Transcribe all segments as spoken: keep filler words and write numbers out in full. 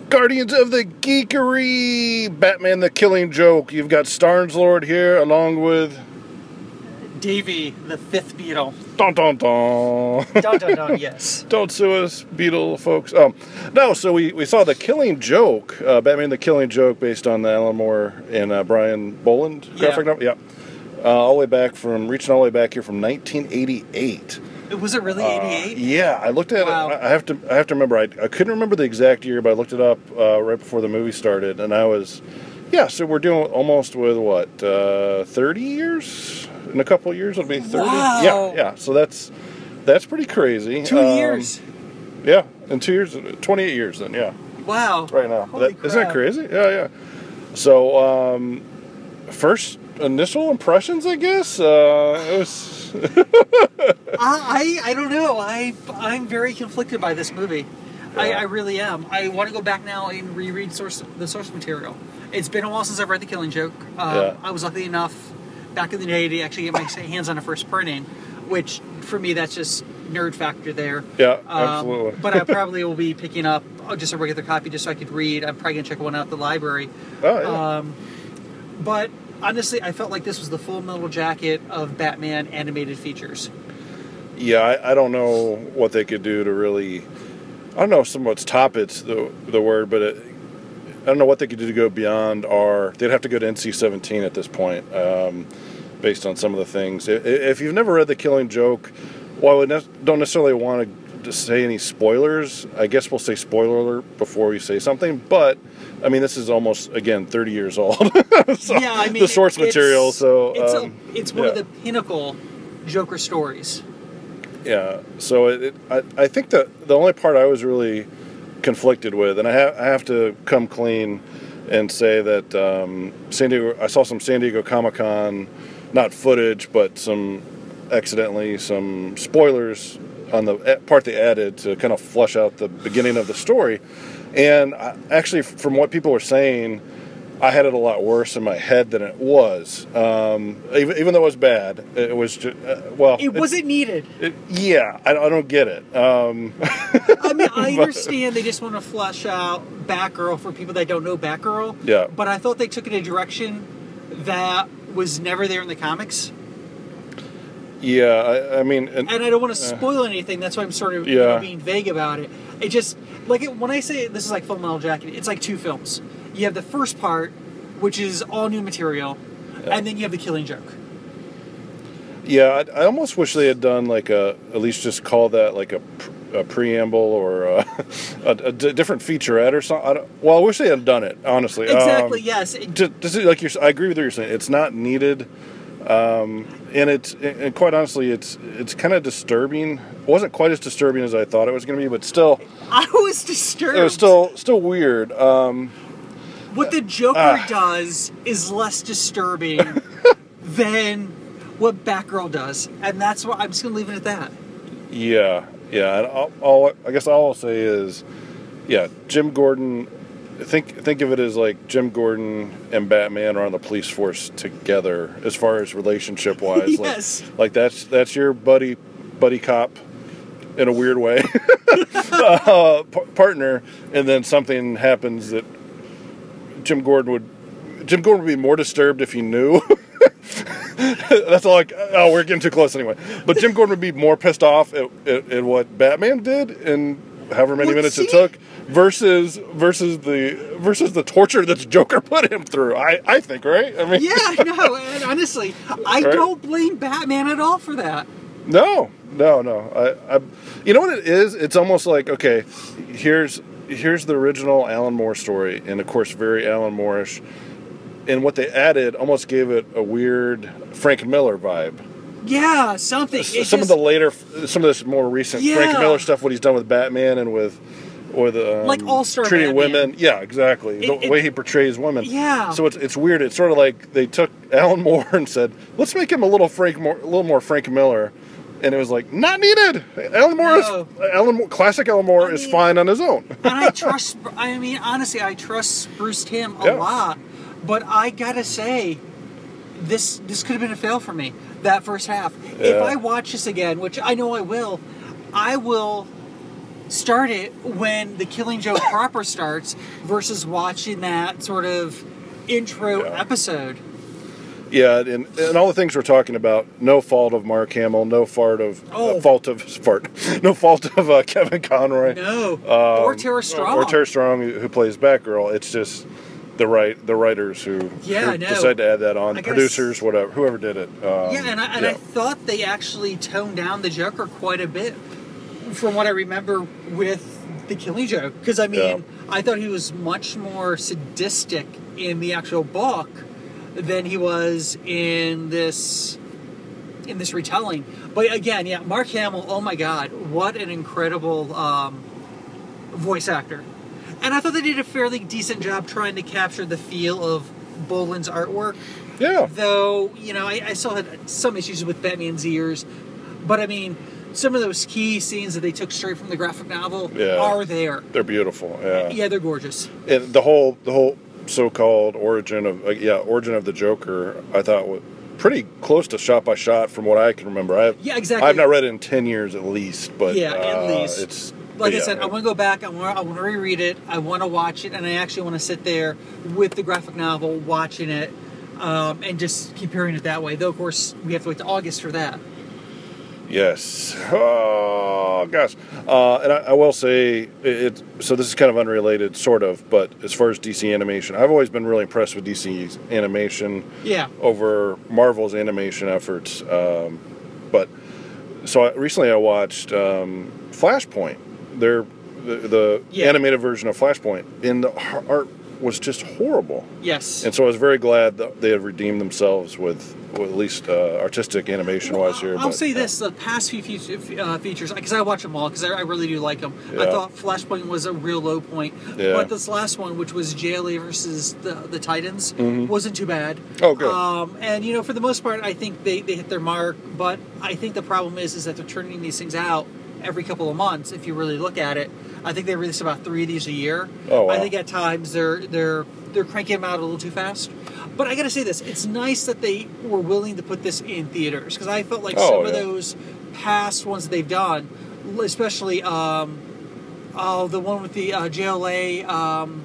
Guardians of the Geekery, Batman the Killing Joke. You've got Starnes-Lord here, along with Davey, the fifth Beetle. Dun dun dun. Dun dun dun, yes. Don't sue us, Beetle folks. Um, no, so we, we saw The Killing Joke, uh, Batman the Killing Joke, based on the Alan Moore and uh, Brian Boland graphic Yeah. novel. Yeah. Uh, all the way back from, reaching all the way back here from nineteen eighty-eight. Was it really eighty-eight? Uh, yeah, I looked at Wow. it. I have to. I have to remember. I, I couldn't remember the exact year, but I looked it up uh, right before the movie started, and I was, yeah. So we're doing almost with what uh, thirty years in a couple of years. It'll be thirty. Wow. Yeah, yeah. So that's that's pretty crazy. Two Um, years. Yeah, in two years, twenty-eight years. Then yeah, Wow. right now. Holy That, isn't that crap. crazy? Yeah, yeah. So um, first initial impressions, I guess. Uh, it was. I, I I don't know. I I'm very conflicted by this movie. I, I really am. I want to go back now and reread source the source material. It's been a while since I've read The Killing Joke. Um, Yeah. I was lucky enough back in the day to actually get my hands on a first printing, which for me that's just nerd factor there. Yeah, Um, absolutely. but I probably will be picking up oh, just a regular copy just so I could read. I'm probably gonna check one out at the library. Oh yeah. Um, but honestly, I felt like this was the Full Metal Jacket of Batman animated features. Yeah, I, I don't know what they could do to really. I don't know if somewhat's top it's the the word, but it, I don't know what they could do to go beyond R. They'd have to go to N C seventeen at this point, um, based on some of the things. If, if you've never read The Killing Joke, well, I would ne- don't necessarily want to say any spoilers. I guess we'll say spoiler alert before we say something, but. I mean, this is almost, again, thirty years old. So, Yeah, I mean, the source it's- material. So it's um, a, it's one yeah. of the pinnacle Joker stories. Yeah, so it, it, I, I think that the only part I was really conflicted with, and I, ha- I have to come clean and say that um, San Diego, I saw some San Diego Comic-Con, not footage, but some accidentally some spoilers on the part they added to kind of flush out the beginning of the story. And I, actually, from what people were saying, I had it a lot worse in my head than it was. Um, even, even though it was bad, it was just, uh, well... It wasn't needed. It, yeah, I, I don't get it. Um, I mean, I understand they just want to flesh out Batgirl for people that don't know Batgirl. Yeah. But I thought they took it in a direction that was never there in the comics. yeah, I, I mean... And, And I don't want to spoil anything. That's why I'm sort of Yeah. you know, being vague about it. It just, like, it, when I say this is like Full Metal Jacket, it's like two films. You have the first part, which is all new material, Yeah. and then you have The Killing Joke. yeah, I, I almost wish they had done, like, a... At least just call that, like, a, a preamble or a, a, a d- different featurette or something. I don't, well, I wish they had done it, honestly. Exactly, Um, yes. It- Just, just like you're, I agree with what you're saying. It's not needed, um, and it's and quite honestly, it's it's kind of disturbing. It wasn't quite as disturbing as I thought it was going to be, but still, I was disturbed. it was still still weird. Um, What the Joker Ah. does is less disturbing than what Batgirl does, and that's why I'm just gonna leave it at that. yeah, yeah. And all, all I guess all I'll say is, yeah, Jim Gordon. Think think of it as like Jim Gordon and Batman are on the police force together as far as relationship wise. Yes. Like, like that's that's your buddy buddy cop in a weird way uh, p- partner, and then something happens that Jim Gordon would Jim Gordon would be more disturbed if he knew. That's all. Like, oh, we're getting too close anyway. But Jim Gordon would be more pissed off at, at, at what Batman did and however many Well, minutes see- it took versus versus the versus the torture that the Joker put him through. I, I think, right? I mean, Yeah, no, and honestly, I Right. don't blame Batman at all for that. no, no, no. I, I, you know what it is? It's almost like, okay, here's here's the original Alan Moore story, and of course, very Alan Moore-ish. And what they added almost gave it a weird Frank Miller vibe. Yeah, something. It's Some just, of the later, some of this more recent Yeah. Frank Miller stuff, what he's done with Batman and with, or the um, Like All-Star treating Batman. women. Yeah, exactly. It- the it- way he portrays women. Yeah. So it's it's weird. It's sort of like they took Alan Moore and said, let's make him a little Frank, more, a little more Frank Miller, and it was like not needed. Alan Moore No. is Alan Moore, classic Alan Moore I is mean- fine on his own. and I trust. I mean, honestly, I trust Bruce Timm a Yeah. lot. But I gotta say, this this could have been a fail for me. That first half. If Yeah. I watch this again, which I know I will, I will start it when the Killing Joke proper starts versus watching that sort of intro Yeah. episode. Yeah, and, and all the things we're talking about, no fault of Mark Hamill, no fault of Oh. uh, fault of fart, no fault of uh, Kevin Conroy, No, um, or Tara Strong. or Tara Strong, who who plays Batgirl. It's just the right the writers who, Yeah, who I know. decide to add that on, I guess- producers, whatever, whoever did it. Um, Yeah, and I, and yeah. I thought they actually toned down the Joker quite a bit from what I remember with the Killing Joke. Because, I mean, Yeah. I thought he was much more sadistic in the actual book than he was in this in this retelling. But again, yeah, Mark Hamill, oh my God, what an incredible um, voice actor. And I thought they did a fairly decent job trying to capture the feel of Boland's artwork. yeah, Though, you know, I, I still had some issues with Batman's ears. But, I mean, some of those key scenes that they took straight from the graphic novel Yeah. are there. they're beautiful. Yeah, Yeah, they're gorgeous. and the whole the whole so-called origin of uh, yeah origin of the Joker, I thought was pretty close to shot by shot from what I can remember. I Yeah, exactly. I've not read it in ten years at least, but Yeah, at uh, least. it's Like yeah, I said, I want to go back. I want, I want to reread it. I want to watch it, and I actually want to sit there with the graphic novel, watching it, um, and just keep hearing it that way. Though, of course, we have to wait to August for that. Yes. Oh gosh. Uh, and I, I will say it, it. So this is kind of unrelated, sort of. But as far as D C animation, I've always been really impressed with D C's animation Yeah. over Marvel's animation efforts. Um, but so I, recently I watched um, Flashpoint. Their the, the Yeah. animated version of Flashpoint, and the h- art was just horrible. Yes. And so I was very glad that they have redeemed themselves with, with at least uh, artistic animation-wise here. I'll but, say uh, this: the past few feature, uh, features, because I watch them all, because I, I really do like them. I Yeah. thought Flashpoint was a real low point, Yeah. but this last one, which was J L A versus the the Titans, wasn't too bad. Oh, good. Um, and you know, for the most part, I think they, they hit their mark. But I think the problem is is that they're turning these things out every couple of months. If you really look at it, I think they release about three of these a year. Oh, wow. I think at times they're they're they're cranking them out a little too fast. But I got to say this: it's nice that they were willing to put this in theaters, because I felt like Oh, some of yeah. those past ones that they've done, especially um, oh the one with the uh, J L A, um,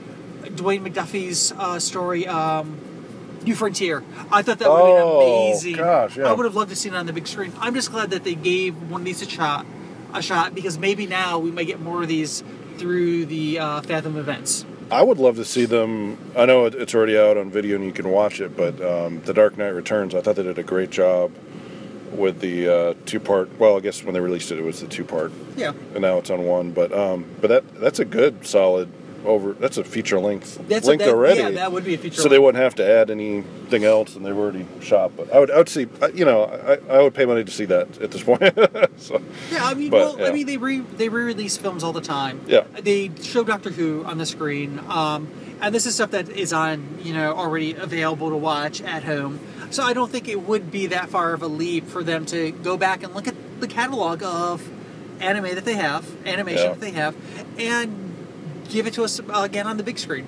Dwayne McDuffie's uh, story. Um, New Frontier. I thought that would have Oh, been amazing. gosh, yeah. I would have loved to see it on the big screen. I'm just glad that they gave one of these a shot, a shot, because maybe now we might get more of these through the uh, Fathom events. I would love to see them. I know it- it's already out on video and you can watch it, but um, The Dark Knight Returns, I thought they did a great job with the uh, two-part. Well, I guess when they released it, it was the two-part, Yeah. and now it's on one. But um, but that that's a good solid over. That's a feature length That's length a, that, already. Yeah, that would be a feature. So they wouldn't have to add anything else, and they've already shot. But I would, I would see, I- you know, I, I would pay money to see that at this point. so, Yeah, I mean, but, well, yeah. I mean, they re they re-release films all the time. Yeah. They show Doctor Who on the screen, um, and this is stuff that is on, you know, already available to watch at home. So I don't think it would be that far of a leap for them to go back and look at the catalog of anime that they have, animation Yeah. that they have, and give it to us again on the big screen.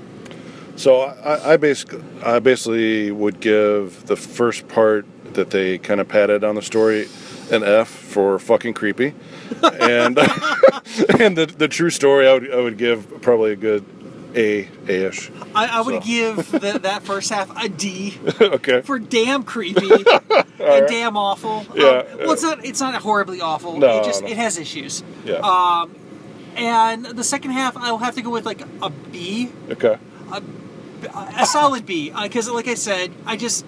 So I, I basically, I basically would give the first part that they kind of padded on the story an F for fucking creepy, and and the the true story I would I would give probably a good A A-ish. I, I would So. give the, that first half a D. Okay. For damn creepy and right. damn awful. Um, Yeah, well, it's not. It's not horribly awful. No, it just no. it has issues. Yeah. Um, and the second half, I'll have to go with like a B, Okay. a solid B, because like I said, I just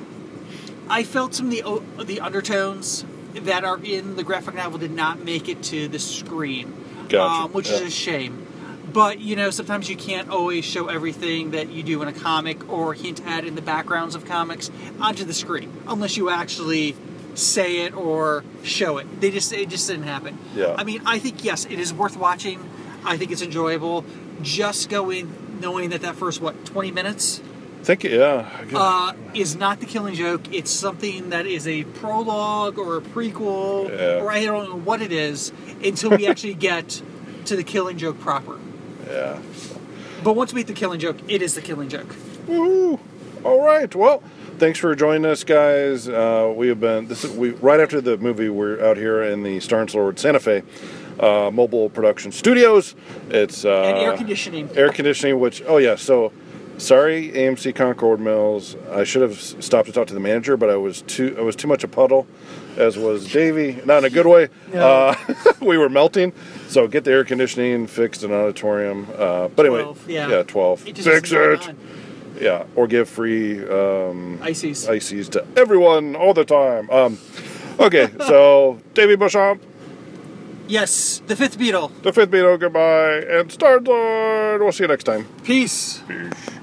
I felt some of the o- the undertones that are in the graphic novel did not make it to the screen, Gotcha, um, which yeah. is a shame. But, you know, sometimes you can't always show everything that you do in a comic or hint at in the backgrounds of comics onto the screen, unless you actually say it or show it. They just it just didn't happen. Yeah. I mean, I think, yes, it is worth watching. I think it's enjoyable. Just going, knowing that that first, what, twenty minutes Think yeah. I guess- uh, is not the Killing Joke. It's something that is a prologue or a prequel, Yeah. or I don't know what it is, until we actually get to the Killing Joke proper. yeah. But once we meet the Killing Joke, it is the Killing Joke. Woo! All right. Well, thanks for joining us, guys. Uh, we have been this is, we right after the movie. We're out here in the Star and Sword Santa Fe. uh, Mobile Production Studios. It's uh, And air conditioning. Air conditioning, which, oh yeah, so sorry, A M C Concord Mills. I should have s- stopped to talk to the manager, but I was too I was too much a puddle, as was Davey. Not in a good way. No. Uh, we were melting. So get the air conditioning fixed in an auditorium. Uh, but anyway, twelve, yeah. yeah, twelve. It just Fix isn't going it. on. Yeah, or give free um, Ices. ices to everyone all the time. Um, okay, so Davey Beauchamp, Yes, the fifth Beatle. the fifth Beatle, goodbye, and Star Lord. We'll see you next time. Peace. Peace.